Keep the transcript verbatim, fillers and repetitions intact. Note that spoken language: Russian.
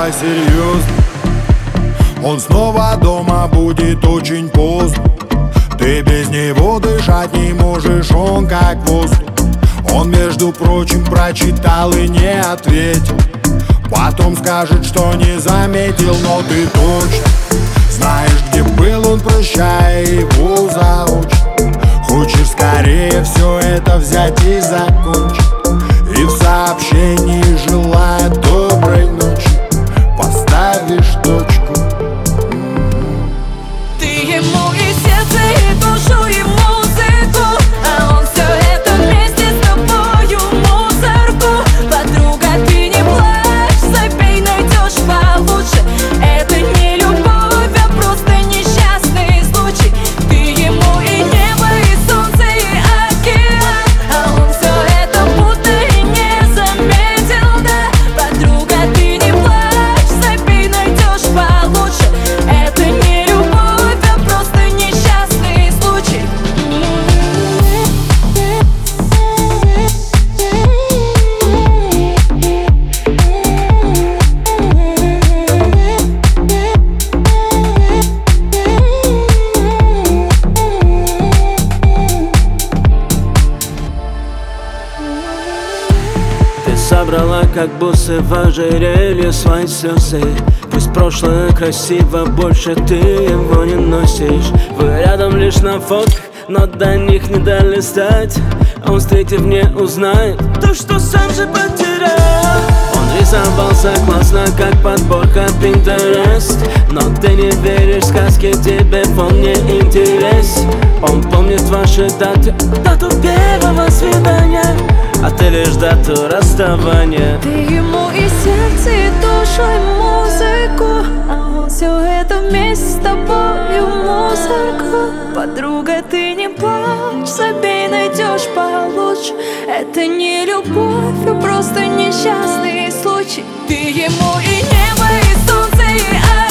стало серьезно. Он снова дома будет очень поздно. Ты без него дышать не можешь, он как воздух. Он, между прочим, прочитал и не ответил. Потом скажет, что не заметил, но ты точно знаешь, где был он, прощай его заочно. Хочешь скорее все это взять и закончить. И в сообщении желая доброй ночи поставишь точку. Ты ему и сердце, и душу, и музыку, а он все это вместе с тобою мусорку. Подруга, ты не плачь, забей, найдешь получше. Это не любовь, а просто несчастный случай. Ты ему и небо, и солнце, и океан, а он все это будто и не заметил, да. Подруга, ты не плачь, забей, найдешь получше. Это не любовь, а просто несчастный случай. Ты собрала как бусы в ожерелье свои слезы. Пусть прошлое красиво, больше ты его не носишь. Вы рядом лишь на фотках, но до них не долистать. Он, встретив, не узнает то, что сам же потерял. Он рисовался классно, как подборка Pinterest. Но ты не веришь сказке, тебе он не интерес. Он помнит ваши даты, дату первого свидания, а ты лишь дату расставания. Ты ему и сердце, и душу, и музыку, а он все это вместе с тобою мусорку. Подруга, ты не плачь, забей, найдешь получше. Это не любовь, а просто несчастный случай. Ты ему и небо, и солнце, и